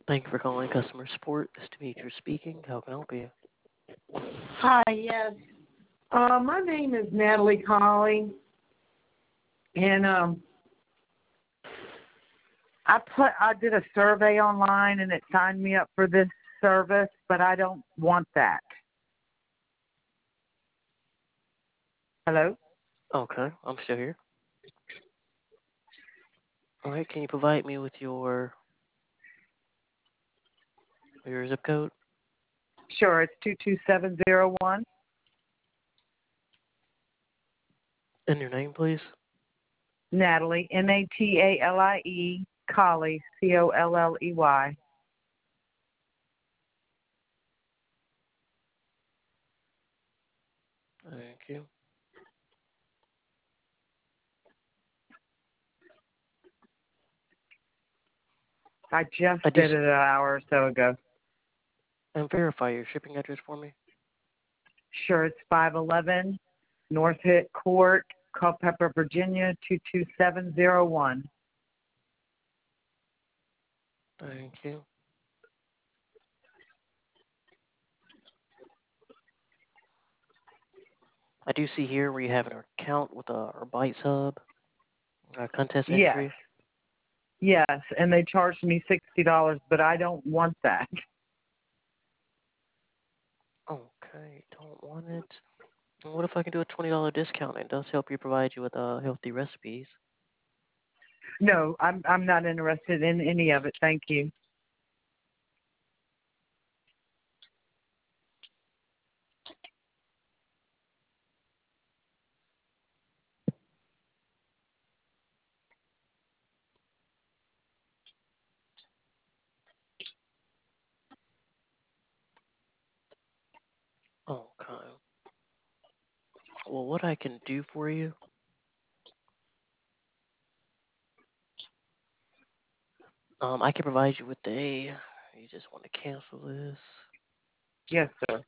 Thank you for calling customer support. This is Demetrius speaking. How can I help you? Hi, yes. My name is Natalie Colley, and I did a survey online, and it signed me up for this service, but I don't want that. Hello? Okay, I'm still here. All right, can you provide me with your zip code Sure, it's 22701. and your name, please? Natalie, Natalie, Colley, Colley. Thank you. I just I do. did it an hour or so ago. And verify your shipping address for me. Sure, it's 511 North Hit Court, Culpeper, Virginia, 22701. Thank you. I do see here where you have an account with our Bytes Hub, contest Yes, entry. yes, and they charged me $60, but I don't want that. Okay, don't want it. What if I can do a $20 discount? It does help you provide you with healthy recipes. No, I'm not interested in any of it. Thank you. Okay. Well, what I can do for you, I can provide you with you just want to cancel this. Yes, sir.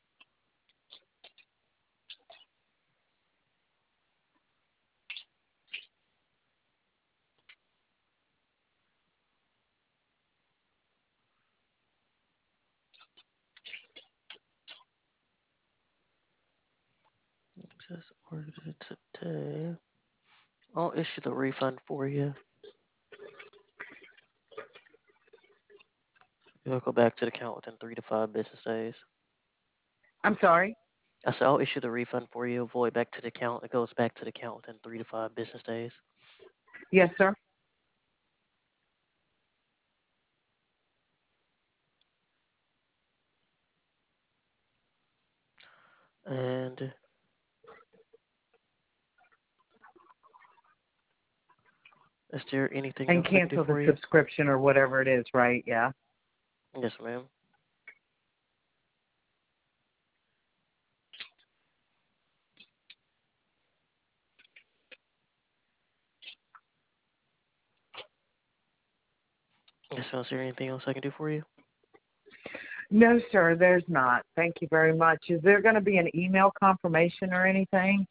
Just ordered it today. I'll issue the refund for you. It'll go back to the account within 3 to 5 business days. I'm sorry. I said I'll issue the refund for you. Void back to the account. It goes back to the account within 3 to 5 business days. Yes, sir. And is there anything And else I can do cancel the for you? subscription or whatever it is, right? Yeah. Yes, ma'am. Yes, ma'am. Is there anything else I can do for you? No, sir, there's not. Thank you very much. Is there going to be an email confirmation or anything?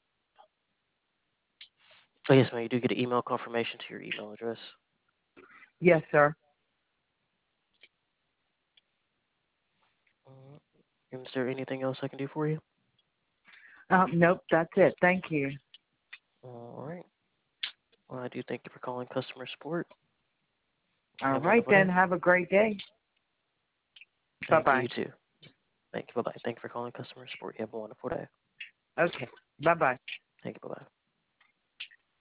Oh, yes, ma'am. You do get an email confirmation to your email address. Yes, sir. And is there anything else I can do for you? Nope, that's it. Thank you. All right. Well, I do thank you for calling customer support. All Have a right, wonderful then. day. Have a great day. Thank you, Bye-bye. you too. Thank you. Bye-bye. Thank you for calling customer support. You have a wonderful day. Okay. Bye-bye. Thank you. Bye-bye.